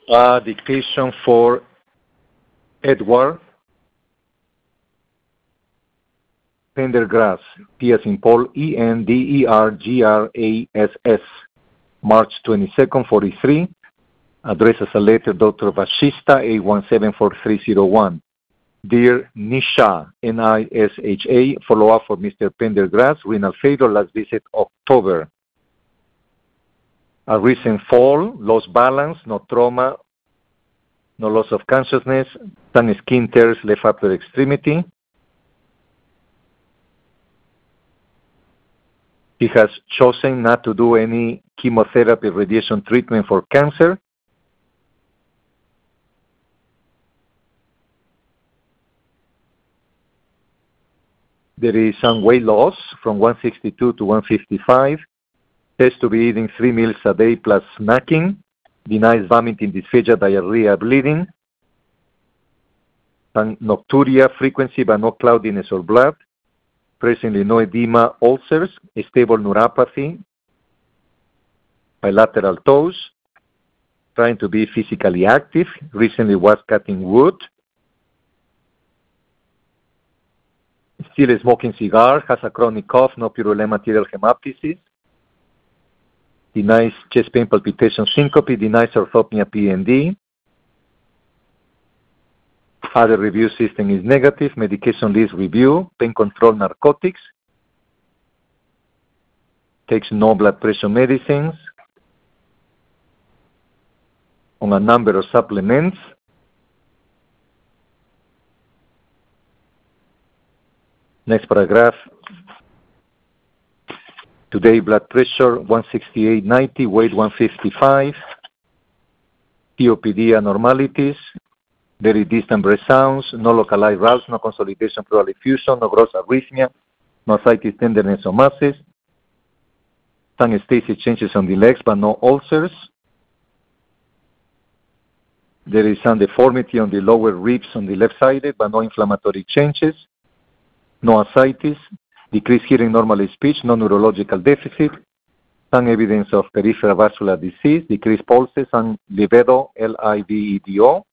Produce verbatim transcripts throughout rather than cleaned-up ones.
Uh, dictation for Edward Pendergrass, P as in Paul, E N D E R G R A S S, March twenty-second, forty-three. Address as a letter, Doctor Vashista, A one seven four three zero one. Dear Nisha, N I S H A, follow-up for Mister Pendergrass, renal failure, last visit October. A recent fall, lost balance, no trauma, no loss of consciousness, some skin tears, left upper extremity. He has chosen not to do any chemotherapy, radiation treatment for cancer. There is some weight loss from one sixty-two to one fifty-five. Says to be eating three meals a day plus snacking. Denies vomiting, dysphagia, diarrhea, bleeding. Some nocturia frequency but no cloudiness or blood. Presently no edema, ulcers, stable neuropathy, bilateral toes. Trying to be physically active. Recently was cutting wood. Still smoking cigar, has a chronic cough, no purulent material hemoptysis. Denies chest pain, palpitation, syncope, denies orthopnea, P N D. Other review system is negative. Medication list review, pain control, narcotics. Takes no blood pressure medicines. On a number of supplements. Next paragraph. Today blood pressure one sixty-eight ninety, weight one fifty-five. C O P D abnormalities. Very distant breath sounds, no localized rouse, no consolidation, pleural effusion, no gross arrhythmia, no ascites, tenderness, or masses. Some stasis changes on the legs, but no ulcers. There is some deformity on the lower ribs on the left side, but no inflammatory changes. No ascites, decreased hearing, normal speech, no neurological deficit. Some evidence of peripheral vascular disease, decreased pulses, and livedo, L I V E D O.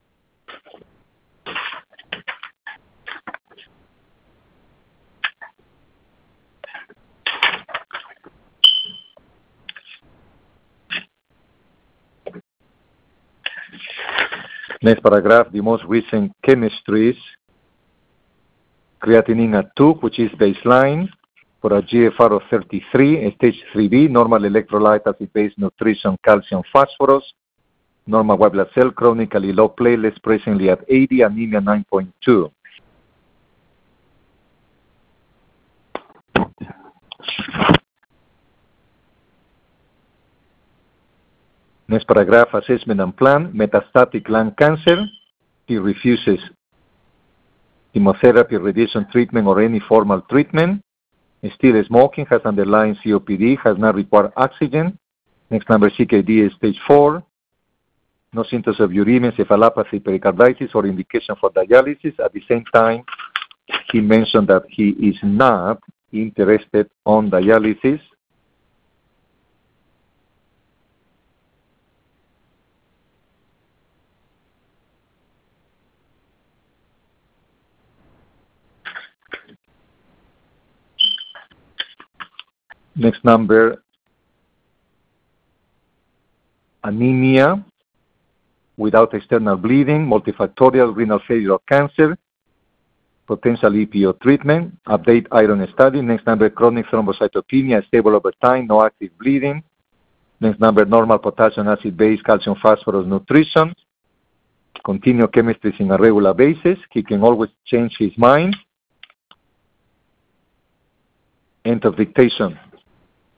Next paragraph, the most recent chemistries. Creatinine at two, which is baseline, for a G F R of thirty-three, stage three B, normal electrolyte, acid-base nutrition, calcium, phosphorus, normal white blood cell, chronically low platelets, presently at eighty, anemia nine point two. Next paragraph, assessment and plan, metastatic lung cancer. He refuses chemotherapy, radiation treatment, or any formal treatment. Still smoking, has underlying C O P D, has not required oxygen. Next number, C K D is stage four. No symptoms of uremia, encephalopathy, pericarditis, or indication for dialysis. At the same time, he mentioned that he is not interested on dialysis. Next number, anemia without external bleeding, multifactorial renal failure or cancer, potential E P O treatment, update iron study. Next number, chronic thrombocytopenia, stable over time, no active bleeding. Next number, normal potassium, acid base, calcium, phosphorus, nutrition. Continue chemistries on a regular basis. He can always change his mind. End of dictation.